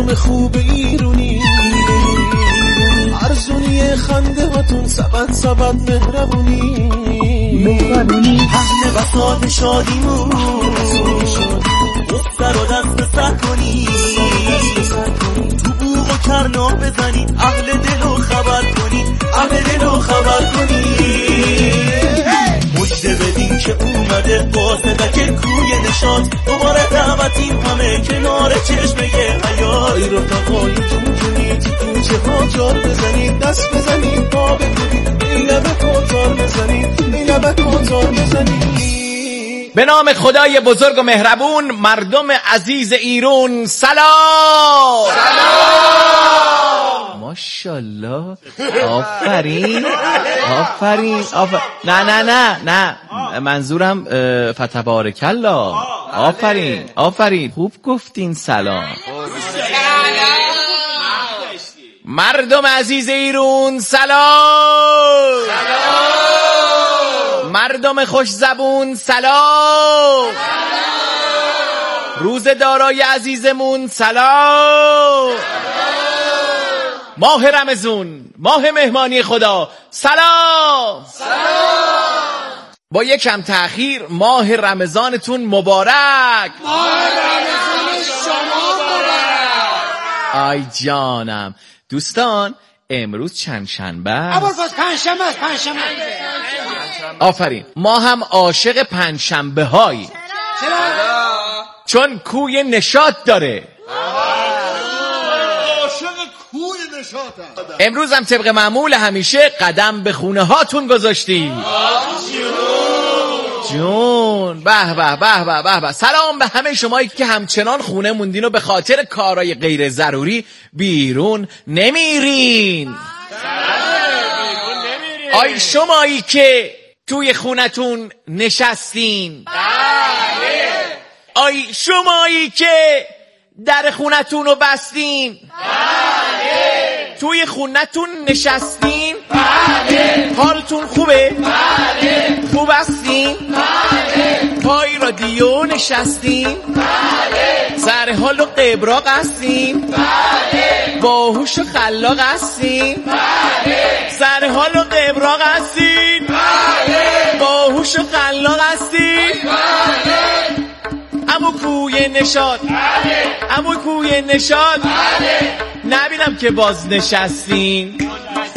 مردم خوب ایرونی، ارزونی خنده هاتون سبد مهربونی، پهن بساط شادیمون دختر و دست سر کنی، تو بوق و کرنا بزنید اهل دلو خبر کنی، اهل دلو خبر کنی. مجده بدین که اومده قاصدک کوی نشاط، دوباره دعوتیم همه کنار چشمه حیات. ای رفقای جون تو کوچه ها جار بزنید، دست بزنید پا بگیرید، ای لبه کوتار بزنید، ای لبه کوتار بزنید. به نام خدای بزرگ و مهربون، مردم عزیز ایران سلام. سلام. ماشاءالله. آفرین. آفرین. نه منظورم فتبارک الله. آفرین. خوب گفتین سلام. مردم عزیز ایران سلام. مردم خوش زبون سلام. روز دارای عزیزمون سلام. ماه رمضان، ماه مهمانی خدا سلام. با یکم تأخیر ماه رمضانتون مبارک. ماه رمضان شما مبارک. آی جانم دوستان، امروز چند شنبه؟ پنجشنبه. آفرین. ما هم عاشق پنجشنبه هایی. چون کوی نشاط داره. عاشق کوی نشاط. امروز هم طبق معمول همیشه قدم به خونه هاتون گذاشتی. جون به. سلام به همه شمایی که همچنان خونه موندین و به خاطر کارهای غیر ضروری بیرون نمیرین. آی شمایی که توی خونتون نشستین. آی شمایی که در خونتون رو بستین. توی خونتون نشستین. حالتون خوبه؟ خوب هستین؟ پای رادیو نشستین؟ سر حال و قبراق هستین؟ باهوش و خلاق هستین؟ سر حال و قبراق هستین؟ باهوش و خلاق هستین؟ امو کوی نشاط نبینم که باز نشستین.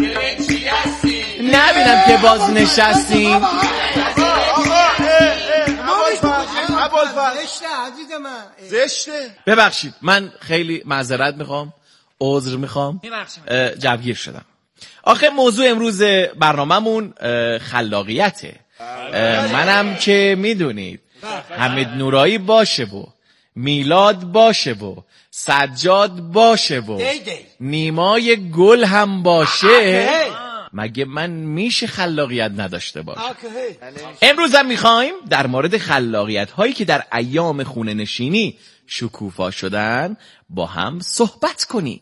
زشته. ببخشید من خیلی معذرت میخوام، عذر میخوام، جوگیر شدم. آخه موضوع امروز برنامه‌مون خلاقیته. منم که میدونید حمید نورایی باشه و میلاد باشه و سجاد باشه و نیمای گل هم باشه، مگه من میشه خلاقیت نداشته باشه؟ امروز هم میخوایم در مورد خلاقیت هایی که در ایام خونه نشینی شکوفا شدن با هم صحبت کنیم.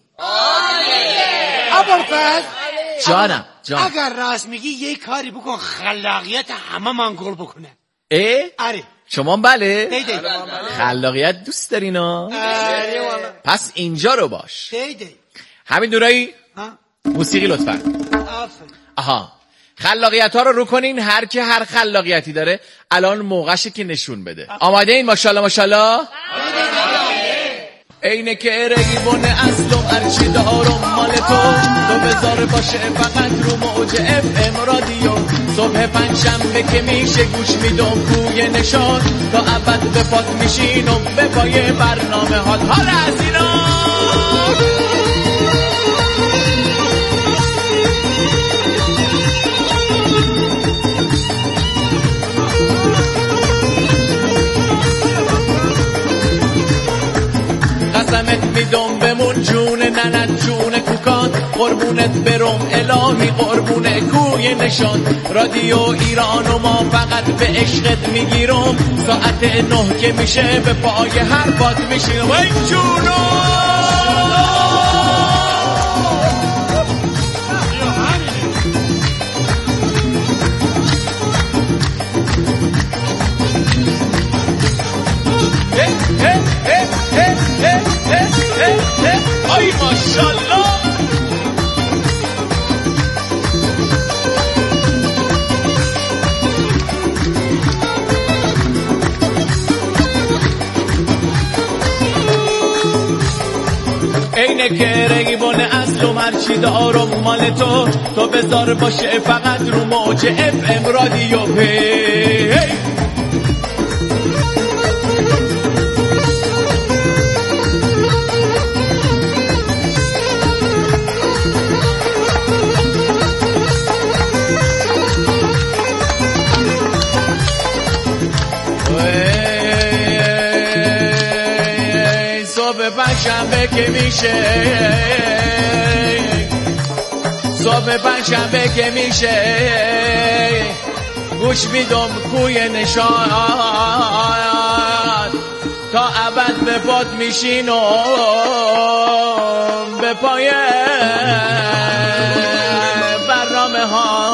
ابوالفضل جانم. اگر راست میگی یه کاری بکن خلاقیت همه من گل بکنه. آره شما بله؟ خلاقیت دوست دارینا؟ پس اینجا رو باش. همین دورایی موسیقی لطفا. آها خلاقیت ها رو کنین. هر که هر خلاقیتی داره الان موقعشه که نشون بده. آماده این؟ ماشاءالله. اینه که ریبون اصلم ارچی دارم مال تو بذار باشه فقط رو موج اف ام رادیو. صبح پنجشنبه که میشه گوش میدم کوی نشاط، تا ابد به پات میشینم به پای برنامه هات. حالا از اینا قسمت میدم بمون جون ننت جون کوکان، قربونت برم الهی قربون کوی نشان. رادیو ایران و ما فقط به عشقت میگیرم، ساعت 9 که میشه به پای هر باد میشینم. ای جونو اینه که ریبون اصل و مرچی دارم مال تو بذار باشه فقط رو موج اف ام رادیو پی. پنجشنبه که میشه صبح پنجشنبه که میشه گوش میدم کوی نشان تا ابد به پات میشینم به پای برنامه ها.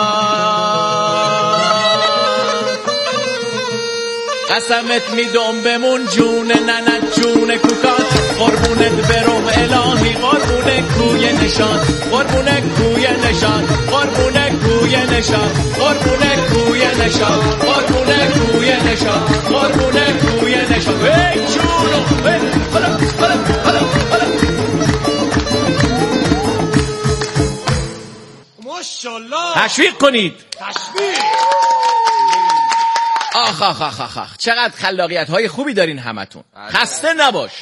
قسمت میدم بمون جون ننت جون کوکات قربونت برم الهی قربون کوی نشان قربون کوی نشان قربون کوی نشان قربون کوی نشان قربون کوی نشان قربون کوی نشان. ای جونو بالا بالا بالا بالا ماشاءالله تشویق کنید. تشویق. آخ آخ آخ آخ آخ چقدر خلاقیت های خوبی دارین همتون. خسته نباش.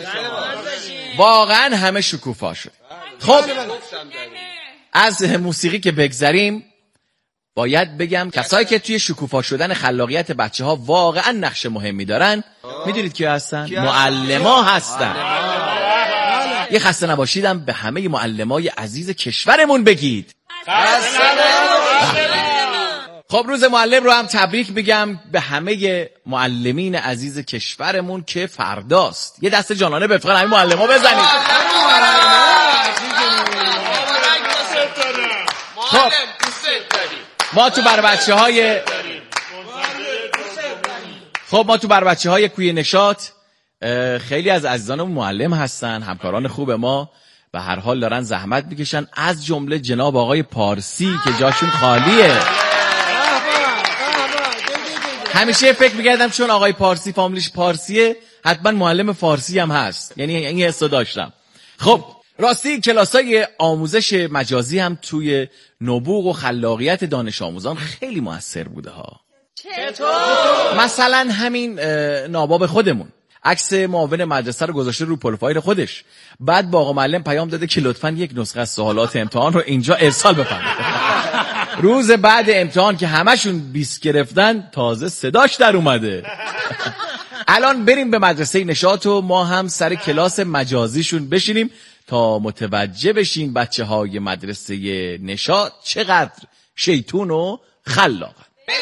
واقعا همه شکوفا شد. خب از موسیقی که بگذریم باید بگم کسایی که توی شکوفا شدن خلاقیت بچه ها واقعا نقش مهمی دارن میدونید که هستن؟ معلما هستن. یه خسته نباشیدم به همه معلمای عزیز کشورمون بگید. خب روز معلم رو هم تبریک بگم به همه معلمین عزیز کشورمون که فرداست. یه دست جانانه به فقط همه معلم‌ها بزنید. خب ما تو بر بچه‌های کوی نشاط خیلی از عزیزانمون معلم هستن، همکاران خوب ما به هر حال دارن زحمت میکشن، از جمله جناب آقای پارسی که جاشون خالیه. همیشه فکر می‌کردم چون آقای پارسی فامیلیش پارسیه حتما معلم فارسی هم هست، یعنی این حسو داشتم. خب راستی کلاسای آموزش مجازی هم توی نبوغ و خلاقیت دانش آموزان خیلی موثر بوده ها. چطور؟ مثلا همین ناباب خودمون عکس معاون مدرسه رو گذاشته رو پروفایل خودش، بعد با آقا معلم پیام داده که لطفاً یک نسخه از سوالات امتحان رو اینجا ارسال بفرمایید. روز بعد امتحان که همشون 20 گرفتن تازه صداش در اومده. الان بریم به مدرسه نشاط و ما هم سر کلاس مجازیشون بشینیم تا متوجه بشیم بچه‌های مدرسه نشاط چقدر شیطون و خلاقن.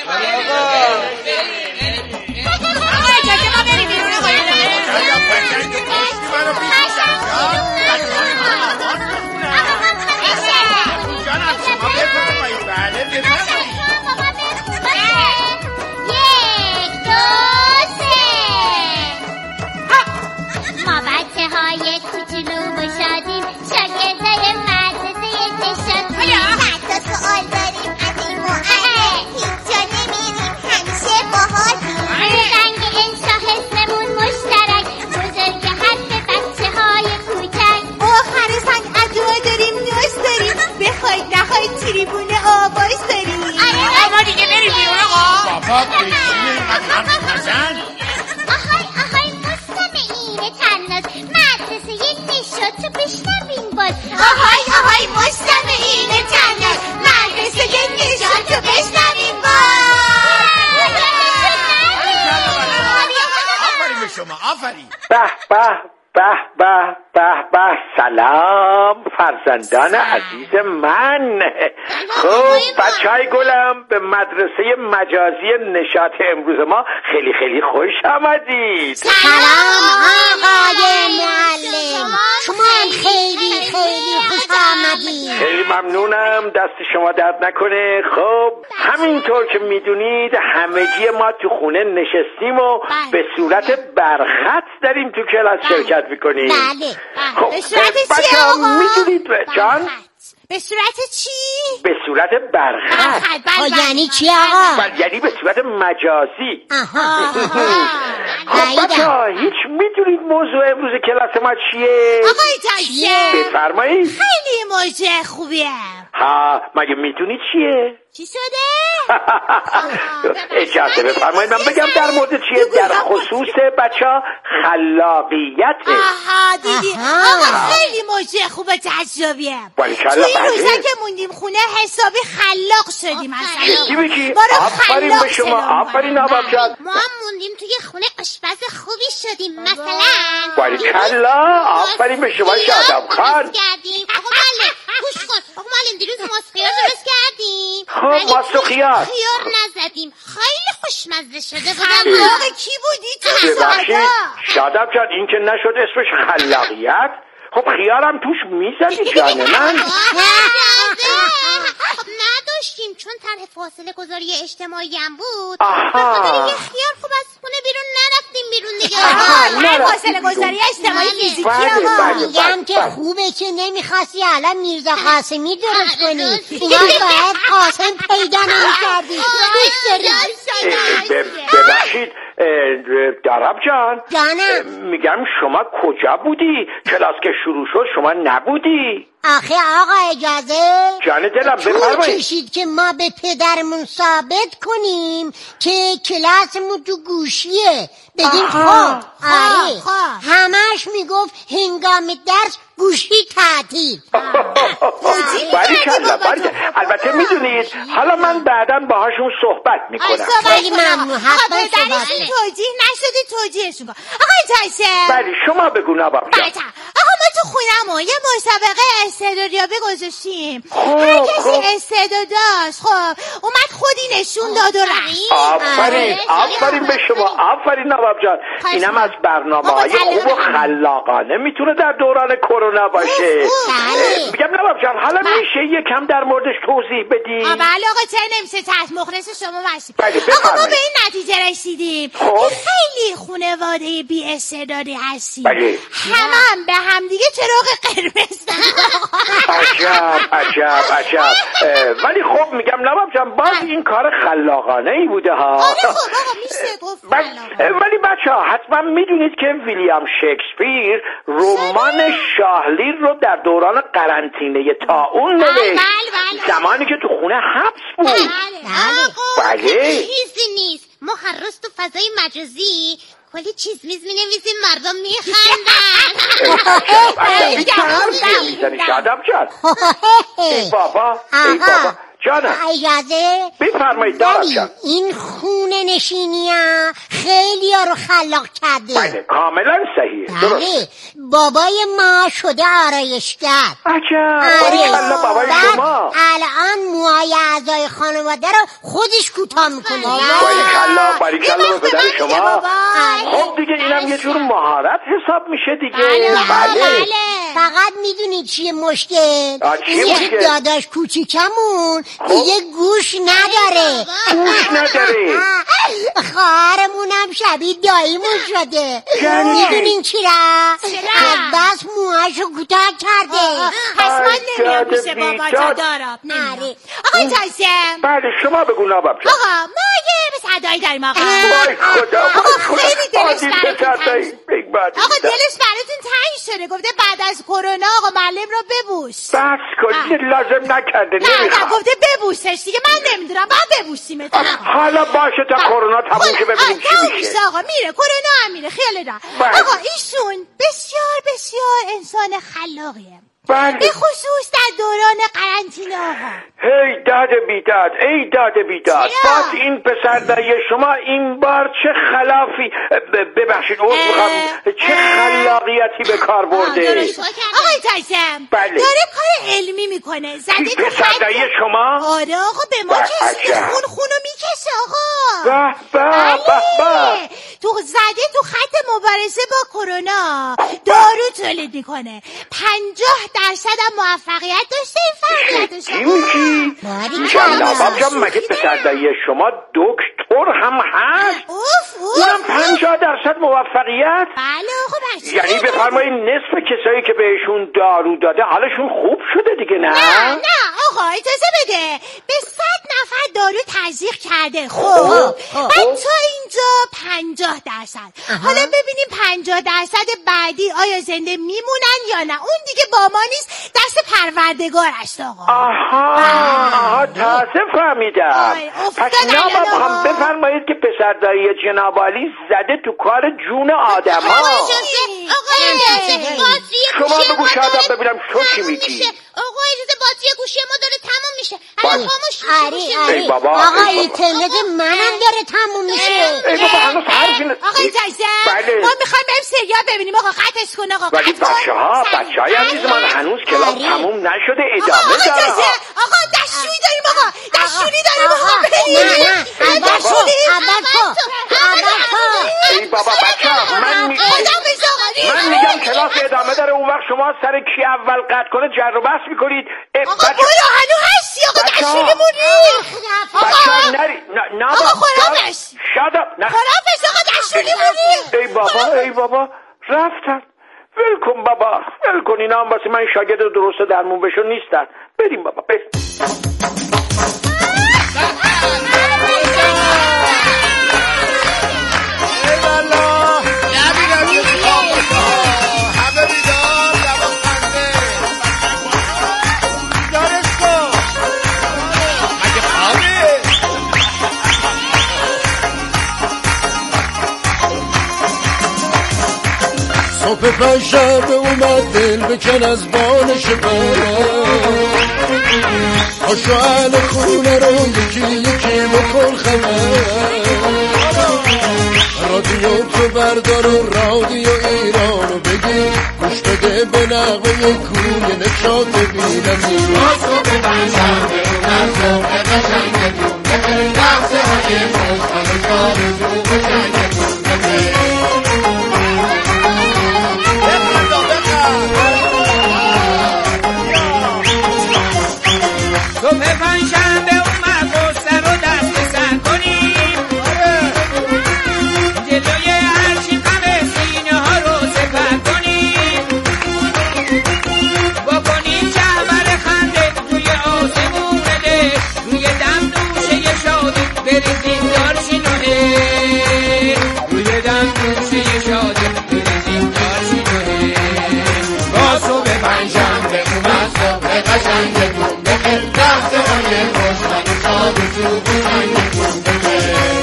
سلام فرزندان عزیز من. خب بچهای گلم به مدرسه مجازی نشاط امروز ما خیلی خیلی خوش آمدید. سلام آقای معلم، شما هم خیلی خیلی خوش آمدید. خیلی ممنونم، دست شما درد نکنه. خب همینطور که میدونید همگی ما تو خونه نشستیم و به صورت برخط داریم تو کلاس شرکت میکنیم. بله. خب به صورت چی آقا؟ میدونید جان؟ به صورت چی؟ به صورت برخط. یعنی چی آقا؟ یعنی به صورت مجازی. بچه‌ها هیچ میدونید موضوع امروز کلاس ما چیه؟ آقای تایسن بفرمایید. خیلی موضوع خوبیه. ها مگه میدونید چیه؟ چی شده؟ اجازه بفرمایید من بگم در مورد چیه. در خصوص بچه‌ها خلاقیته. آها دیدی آقا خیلی موضوع خوبه تعجبیه. باریکلا. توی این روزا که موندیم خونه حسابی خلاق شدیم اصلا. چی بگی؟ ما رو آفرین به شما. آفرین نواب جان. ما هم موندیم توی خونه آشپز خوبی شدیم مثلا. باریکلا. آفرین به شما شادم خان. کردیم. آقا معلم گوش کن. آقا معلم دیروز ماست خیار درست کردیم. خب ماست و خیار نزدیم. خیلی خوشمزه شده بودم. خلاق کی بودی تو؟ ببخشید شادم جان این که نشد اسمش خلاقیت. خب خیارم توش میزدی جان من. خب نداشتیم چون طرح فاصله گذاری اجتماعی هم بود. آها یه خیار خوب از خونه بیرون نرفتیم بیرون دیگه. نرفتیم فاصله گذاری اجتماعی فیزیکی بله. میگم که خوبه که نمیخواستی الان میرزا قاسمی درست کنی. اونا باید قاسم پیدا نمیکردی. ببخشید درب جان جانم میگم شما کجا بودی؟ کلاس که شروع شد شما نبودی؟ آخه آقا اجازه جان دلم طول بفرمایید. کشید که ما به پدرمون ثابت کنیم که کلاسمون تو گوشیه. بگیم خب آره همش میگفت هنگام درس گوشی تعطیل. باریکلا باریکلا. البته میدونید حالا من بعداً باهاشون صحبت میکنم. خیلی ممنون. حتما صحبت توجیه نشدی توجیهشون کن. آقای تایسن بله شما بگو نواب جان. آقا ما تو خونمون یه مسابقه استعدادیابی گذاشتیم. هر کسی استعداد داشت خب اومد خودی نشون داد و رفت. آفرین به شما. آفرین نواب جان. اینم از برنامه‌های خوب و خلاقانه میتونه در دوران کرونا باشه. میگم نواب جان حالا میشه یکم در موردش توضیح بدی؟ بله آقا چه نمیشه تحت مخلص شما باشیم. آقا ما به این نتیجه رسیدیم که خیلی خانواده بی استعدادی هستیم. هم به هم دیگه چراغ قرمز عجب. ولی خب میگم نواب جان باز این کار خلاقانه ای بوده ها. خب آقا میشه گفت. ولی بچه‌ها حتما میدونید که ویلیام شکسپیر رمان شاهلیر رو در دوران قرنطینه طاعون نوشت. زمانی که تو خونه حبس بود. بله چیزی نیست. ما هر روز تو فضای مجازی کلی چیز میز می نویسیم مردم میخندن. شادم جان. ای بابا جانم اجازه بفرمایید دارم جان. این خونه نشینی ها خیلی ها رو خلاق کرده. بله کاملا صحیح. درست. بابای ما شده آرایشگر. عجب. بابای شما الان موهای اعضای خانواده رو خودش کوتاه میکنه. باریکلا به پدر شما. خب دیگه اینم یه جور مهارت حساب میشه دیگه. بله. فقط میدونی چیه مشکل؟ چیه داداش کوچیکمون دیگه گوش نداره. خواهرمونم شبیه داییمون شده. میدونین چرا؟ بس موهاشو کوتاه کرده. پس من نمیام پیش بابا تا دارم. آقای تایسن. بله شما بگو نواب جان. آقا ما یه صدایی داریم آقا. آقا خیلی دلش براتون تنگ شده. گفته بعد از کرونا آقا معلم رو ببوس. بس کن لازم نکرده. نه گفته ببوسش دیگه. من نمیدونم باید ببوسیمت. حالا باشه تا کرونا تموم شه ببینیم چی میشه. آقا میره کرونا هم میره خیال راحت. آقا ایشون بسیار انسان خلاقیه. به خصوص در دوران قرنطینه آقا. ای داد بیداد باز این پسر دایی شما این بار چه خلافی ببخشید چه خلاقیتی به کار برده. آقای تایسن داره کار علمی میکنه. زده تو پسر دایی شما؟ آره آقا به ما که خونو میکشه آقا. بله تو زده تو خط مبارزه با کرونا دارو تولید میکنه. 50% هم موفقیت داشته این فعالیتش. جناب جان مگه پسر دایی شما دکتر هم هست؟ اونم 50% موفقیت؟ بله آقا بچه. یعنی بفرمایید نصف کسایی که بهشون دارو داده حالشون خوب شده دیگه نه؟ نه آقا اجازه بده. به 100 نفر دارو تزریق کرده. خب بعد تا اینجا 50%. حالا ببینیم 50% بعدی آیا زنده میمونن یا نه. اون دیگه با ما نیست، دست پروردگار است آقا. آها تازه فهمیدم. پس نام بفرمایید که پسرداری جناب عالی زده تو کار جون آدم ها. شما بگو شاید ببینم تو چی میگی. آقا اجازه باتری گوشی ما داره تموم میشه. الان خاموش میشه. ای بابا آقا اینترنت منم داره تموم میشه. ای بابا هنوز حرفی آقا اجازه ما میخوایم بریم سریال ببینیم. آقا قطعش کن آقا. ولی بچه‌های عزیز من هنوز کلاس تموم نشده، ادامه داره. آقا دستشویی داریم. آقا دستشویی داریم. آقا ای بابا بچه‌ها من میگم کلاس ادامه داره. اون وقت شما سر کی اول قطع کنه جر و بحث میکنید. آقا برو هنو هستی. آقا دستشویی مونی. بچه‌ها نری نه آقا خرابش خرابش. آقا دستشویی مونی. ای بابا رفتن. ول کن بابا ول کن. اینا هم واسه من شاگرد درست درمون بشو نیستن. بریم بابا بریم. صبح پنجشنبه اومد دل بکن از بانش بره. پاشو اهل خونه رو یکی بکن خبر. رادیو تو بردار و رادیو ایرانو بگیر. گوش بده به نغمه کوی نشاط بینم. صبح پنجشنبه اومد صبح قشنگتون بخیر. لحظه های خوشحال و آرزو قشنگتون بخیر. صبح پنجشنبه اومد غصه رو دست سر کنیم. جلوی هرچی غم سینه ها رو سپر کنیم. بکنیم شهبر خنده توی آسمون ده. روی دم دوشه شادی بریزیم دارچینونه. روی دم دوشه شادی بریزیم دارچینونه. با صبح پنجشنبه اومد صبح قشنگتون بخیر. لحظه های خوشحال و شاد و شوق و شنگتون بخیر.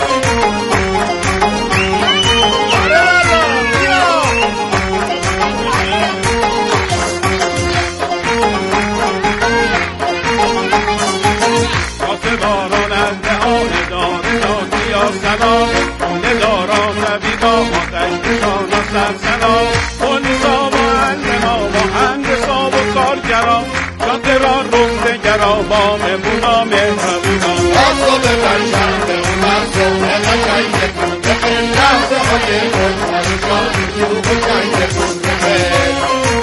آسه باران از دهان داره دادی یا سنا. خونه داران نبیدا آتش کشان و سرسنا. پلیسا و علما و هندسا و کارگرا. شاطران روزگرا با مهمونا مهربونا. صبح پنجشنبه اومد صبح قشنگتون بخیر. لحظه های خوشحال و شاد و شوق و شنگتون بخیر.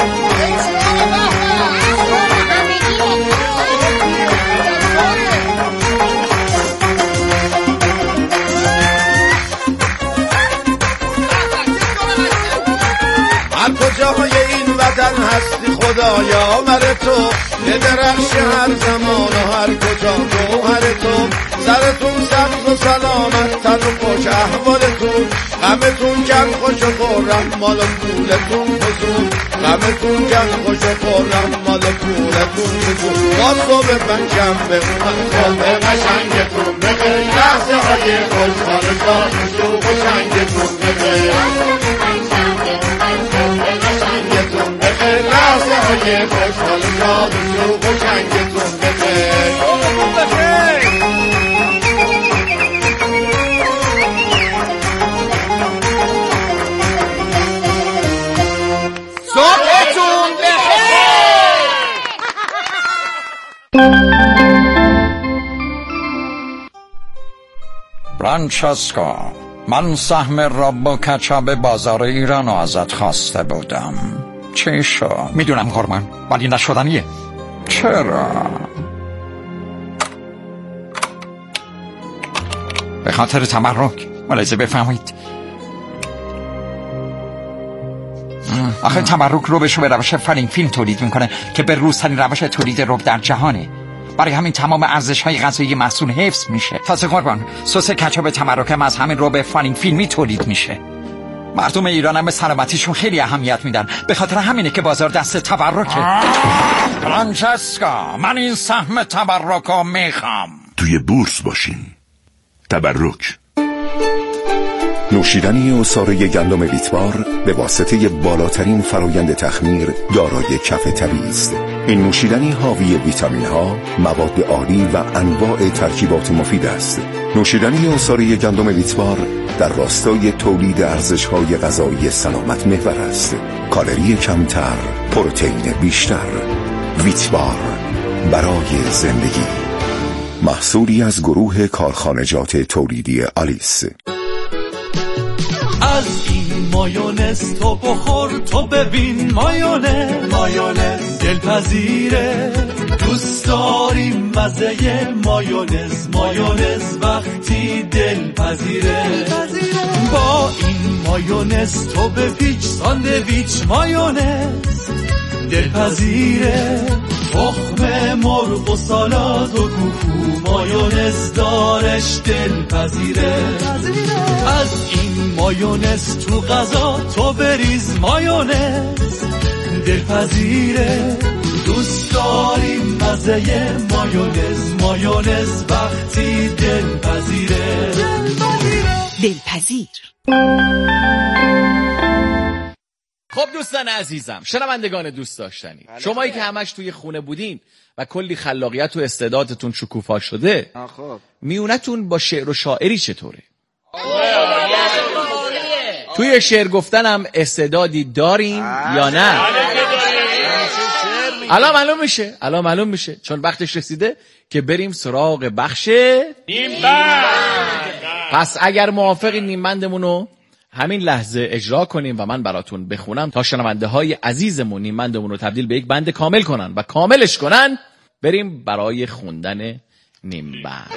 هر کجای این وطن هستی خدایا مر تو. بدرخش هر زمان و هر کجا گوهر تو. سرتون سبز و سلامت تن و خوش احوالتون. غمتون کم خوش و خورم مال و پولتون فزون. غمتون کم خوش و خورم مال و پولتون فزون. با صبح پنجشنبه اومد صبح قشنگتون بخیر. لحظه های خوشحال و شاد و شوق و شنگتون بخیر. لحظه های خوشحال و شاد و شوق و شنگتون بخیر. صبحتون بخیر. فرانچسکو، من سهم رب و کچاب بازار ایران ازت خواسته بودم. چی شد؟ میدونم قربان، ولی نشدنیه. چرا؟ به خاطر تمرک. ملاحظه بفهمید. آخه تمرک رو به روش فلینگ فیلم تولید میکنه که به روزترین روش تولید رب در جهانه. برای همین تمام ارزش‌های غذایی محصول حفظ میشه. تازه قربان، سس کچاپ تمرک هم از همین رب فانینگ فیلمی تولید میشه. مردم ایران هم به سلامتیشون خیلی اهمیت میدن، به خاطر همینه که بازار دست تبرکه. فرانچسکا، من این سهم تبرکو میخوام. توی بورس باشین. تبرک. نوشیدنی عصاره گندم ویتبار به واسطه بالاترین فرایند تخمیر دارای کف طبیعی است. این نوشیدنی حاوی ویتامین ها، مواد عالی و انواع ترکیبات مفید است. نوشیدنی عصاره گندم ویتبار در راستای تولید ارزش‌های غذایی سلامت محور است. کالری کمتر، پروتئین بیشتر. ویتبار برای زندگی. محصولی از گروه کارخانجات تولیدی آلیس. از این مایونز تو بخور، تو ببین مایونز دلپذیره. دوست داریم مزه مایونز وقتی دلپذیره. با این مایونز تو بپیچ ساندویچ مایونز دلپذیره. تخم مرغ و سالاد و کوکو مایونز دارش دلپذیره. از این مایونز تو غذا تو بریز مایونز دلپذیره. دوست داریم مزه مایونز وقتی دلپذیره. دلپذیر. خب دوستان عزیزم، شنوندگان دوست داشتنی، شمایی که همش توی خونه بودین و کلی خلاقیت و استعدادتون شکوفا شده، میونتون با شعر و شاعری چطوره؟ توی شعر گفتنم استعدادی دارین یا نه؟ الان معلوم میشه چون وقتش رسیده که بریم سراغ بخش نیمبند. پس اگر موافقی نیمبندمونو همین لحظه اجرا کنیم و من براتون بخونم تا شنونده های عزیزمون نیمبندمون رو تبدیل به یک بند کامل کنن و کاملش کنن. بریم برای خوندن نیمبند.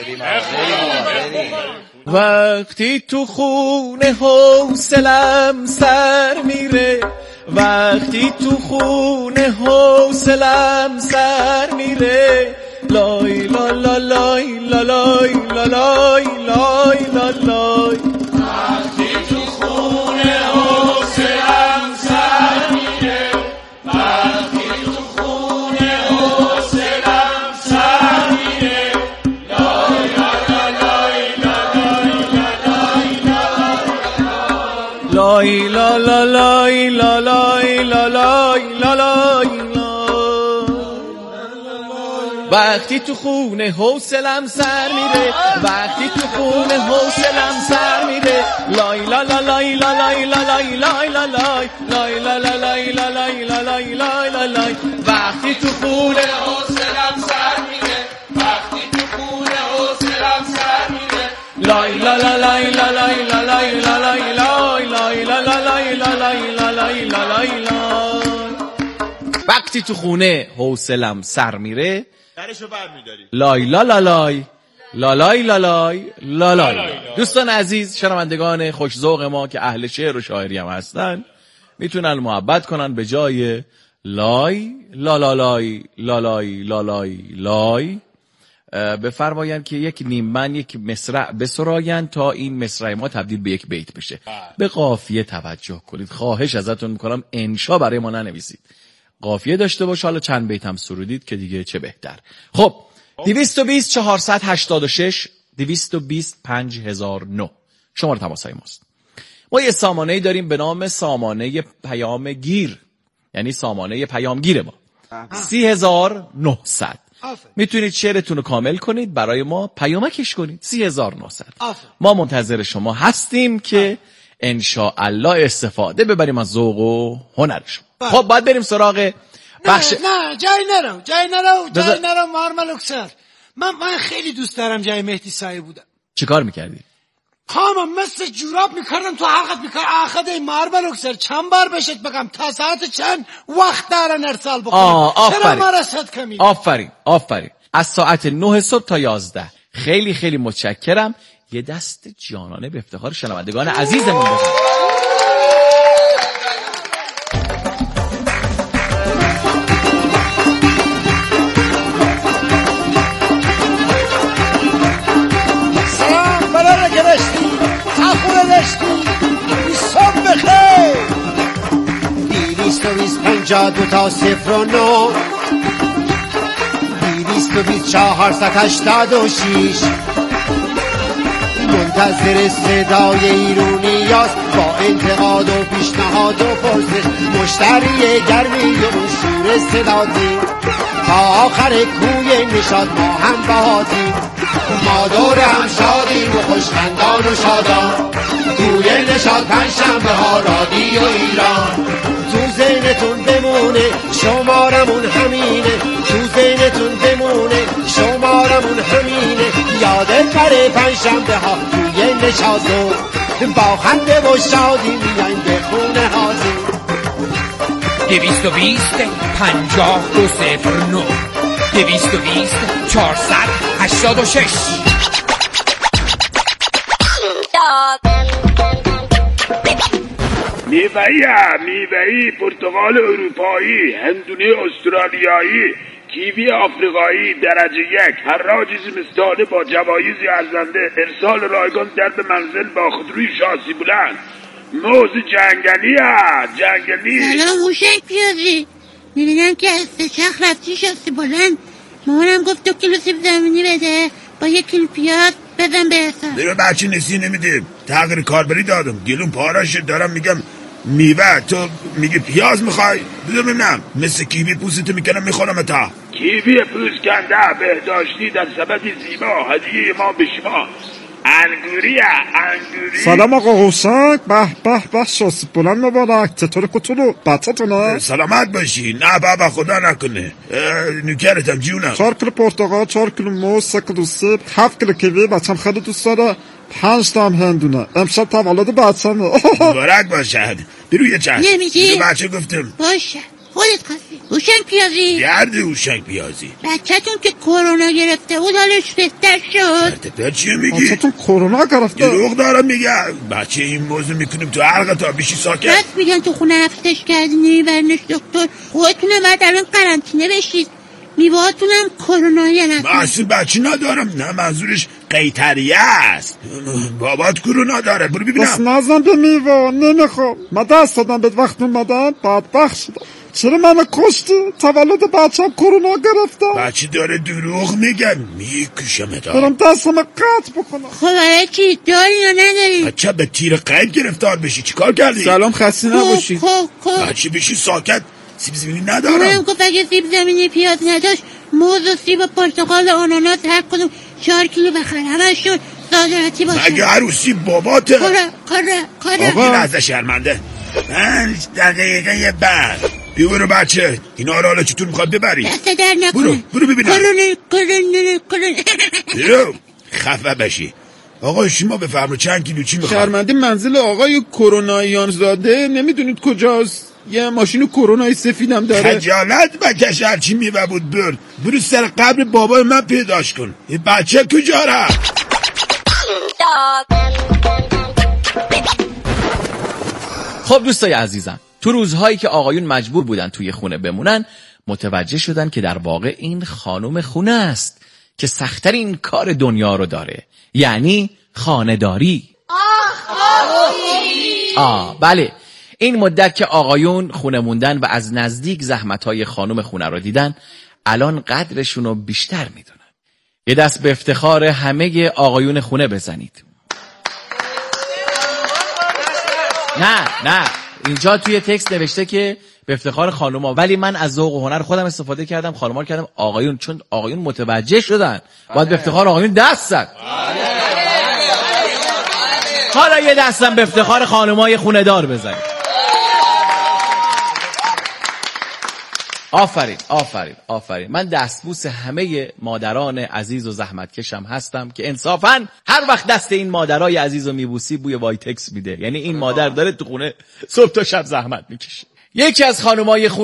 وقتی تو خونه حوصلم سر میره، وقتی تو خونه حوصلم سر میره، لای لا لا لای لا لای لا لای لای لا لای. وقتی تو خونه حوصلم سر میره، وقتی تو خونه حوصلم سر میره، لای لا لا لای لا لای لا لای لا لای لا لای. وقتی تو خونه حوصلم سر میره، وقتی تو خونه حوصلم سر میره، لای لا لا لای لا لای لا لای لای لا لای لای لا لا لای لا لای لا لای لای لا لای. وقتی تو خونه حوصلم سر میره، وقتی تو خونه حوصلم سر میره، لای لا لا لای لا لای لا لای لا لای لای لای لا لا لای لا لای لا لای لا لای لای. وقتی تو خونه حوصلم سر میره، درشو برمی‌داری، لای لا لا لای لا لای لا لای لا لای. دوستان عزیز، شنوندگان خوش ذوق ما که اهل شعر و شاعری هم هستن میتونن محبت کنن به جای لای لا لا لای لا لای لا لای لای بفرمایند که یک نیمبند، یک مصرع بسراین تا این مصرع ما تبدیل به یک بیت بشه. به قافیه توجه کنید، خواهش ازتون میکنم انشا برای ما ننویسید، قافیه داشته باشه. حالا چند بیت هم سرودید که دیگه چه بهتر. خب 220 486 220 5009 شماره تماسای ماست. ما یه سامانه‌ای داریم به نام سامانه پیام گیر، یعنی سامانه پیامگیر ما 30900. میتونید شعرتون رو کامل کنید، برای ما پیامکش کنید 30900. ما منتظر شما هستیم که انشاءالله استفاده ببریم از ذوق و هنر شما. خب باید بریم سراغ بخش. نه جای نرو مارملوکسر. من خیلی دوست دارم جای مهدی سایه بودم. چیکار میکردی؟ کامم مثل جوراب میکردم تو حلقت میکرد. آخده مارملوکسر چند بار بشت بگم تا ساعت چند وقت دارن ارسال بکنم. چرا ما رسد کمی؟ آفرین. از ساعت 9 صبح تا 11. خیلی خیلی متشکرم. یه دست جانانه به افتخار شنوندگان عزیزمون بزنید. 220 52 تا 0 و 9 220 486 منتظر صدای ایرونیاست با انتقاد و پیشنهاد و پرسش مشتری گرمی و شور صدادی تا آخر کوی نشاد ما هم بهادیم ما دور هم شادیم و خوشخندان و شادان توی نشاد پنجشنبه ها رادیو ایران تو ذهنتون بمونه شمارمون همینه تو ذهنتون بمونه شمارمون همینه یادت بره پنجشنبه ها توی نشادو با خنده و شادی میایم به خونه حاضر 220 52 09 220 486 میوه‌ای پرتقال اروپایی، هندونه استرالیایی، کیوی آفریقایی درجه 1 حراج زمستانه با جوایزی ارزنده، ارسال رایگان در به منزل با خودروی شاسی بلند، موز جنگلی. سلام هوشنگ پیازی، میبینم که از سچخ رفتی شاسی بلند. مامانم گفت 2 کیلو سیب زمینی بده با 1 کیلو پیاز بدم به حساب. به بچه نسی نمیده، تغییر کاربری دادم، گلوم پارش دارم میگم میوه، تو میگه پیاز میخوای؟ بذار ببینم، مثل کیوی پوستو میکنم میخورم تا. کیوی پوست کنده بهداشتی در سبد زیبا، هدیه ما به شما. انگوری. سلام آقا هوشنگ. به شاسی بلند مبارک. چطور کتولو بچه‌تونه؟ سلامت باشی. نه بابا خدا نکنه، نوکرتم جونم. 4 کیلو پرتقال، 4 کیلو موز، 3 کیلو سیب، 7 کیلو کیوی. بچم خیلی دوست داره. 5 تا هم هندونه. امشب تولد بچه‌مه. مبارک باشد. بروی چشم. نمیگی؟ بچه گفتم باشه خودت خواستی. هوشنگ پیازی گرد هوشنگ پیازی. بچه‌تون که کرونا گرفته بود حالش بهتر شد؟ تو چیه میگی؟ بچه‌تون کرونا گرفته؟ دروغ دارم میگم. بچه این موضوع میکنیم تو حلقه تا بشی ساکت. راست میگن تو خونه حفظش کردی نمیبرنش دکتر. خودتونه بعد الان قرنطینه بشید. میوهاتونم کرونایی نکنه. من اصلا بچه ندارم. نه منظورش قیطریه است. بابات کرونا داره. برو ببینم. بس نزن به میوه نمیخوام. من دست دادم بهت وقت اومدم بدبخت شدم. چرا منو کشتی؟ تولد بچه‌م کرونا گرفتم. بچه داره دروغ میگن. میکشم تا برم دستم قطع بکنم. خب برای چی؟ داری یا نداری؟ بچه به تیر قید گرفتار بشی چیکار کردی؟ سلام خسته نباشی. بچه بشی ساکت. سیب زمینی ندارم. منم گفت اگه سیب زمینی پیاز نداشت موز و سیب و پرتقال و آناناس هر کدوم 4 کیلو بخره. همشون صادراتی باشه. مگه عروسی باباته؟ کاره. آقا لحظه شرمنده. 5 دقیقه بعد بیورو بچه. اینا رو حالا چطور میخواد ببری؟ دست در نکنه. برو ببینم. کرونه. برو خفه بشی. آقا شما بفرمو چند کیلو چی میخواد؟ شرمنده منزل آقای کروناییان زاده نمیدونید کجاست؟ یه ماشین کرونای سفیدم داره. خجالت بکش. هرچی میوه بود برد. برو سر قبر بابای من پیداش کن. این بچه کجا رفت؟ خب دوستای عزیزم، تو روزهایی که آقایون مجبور بودن توی خونه بمونن متوجه شدن که در واقع این خانم خونه است که سخت‌ترین کار دنیا رو داره، یعنی خانه‌داری. بله، این مدت که آقایون خونه موندن و از نزدیک زحمت‌های خانم خونه رو دیدن الان قدرشون رو بیشتر میدونن. یه دست به افتخار همه آقایون خونه بزنید. نه اینجا توی تکست نوشته که به افتخار خانوما، ولی من از ذوق و هنر خودم استفاده کردم، خانوما کردم آقایون، چون آقایون متوجه شدن باید به افتخار آقایون دست زد. حالا یه دستم به افتخار خانومای خونه دار بزنید. آفرین. من دستبوس همه مادران عزیز و زحمتکشم هستم که انصافاً هر وقت دست این مادرای عزیز رو میبوسی بوی وایتکس میده. یعنی این مادر داره تو خونه صبح تا شب زحمت میکشه. یکی از خانمای خونه